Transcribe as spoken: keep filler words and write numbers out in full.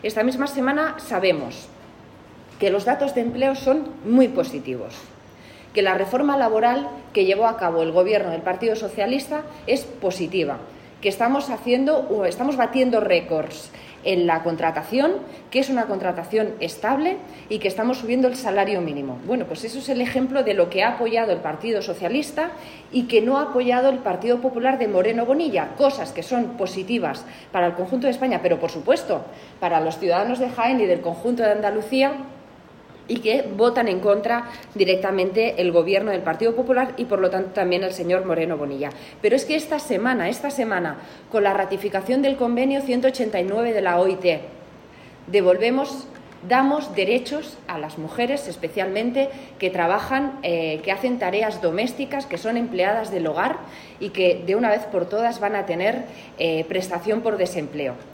Esta misma semana sabemos que los datos de empleo son muy positivos, que la reforma laboral que llevó a cabo el Gobierno del Partido Socialista es positiva, que estamos haciendo, estamos batiendo récords en la contratación, que es una contratación estable y que estamos subiendo el salario mínimo. Bueno, pues eso es el ejemplo de lo que ha apoyado el Partido Socialista y que no ha apoyado el Partido Popular de Moreno Bonilla, cosas que son positivas para el conjunto de España, pero por supuesto para los ciudadanos de Jaén y del conjunto de Andalucía, y que votan en contra directamente el Gobierno del Partido Popular y, por lo tanto, también el señor Moreno Bonilla. Pero es que esta semana, esta semana, con la ratificación del convenio ciento ochenta y nueve de la O I T, devolvemos, damos derechos a las mujeres, especialmente, que trabajan, eh, que hacen tareas domésticas, que son empleadas del hogar y que, de una vez por todas, van a tener eh, prestación por desempleo.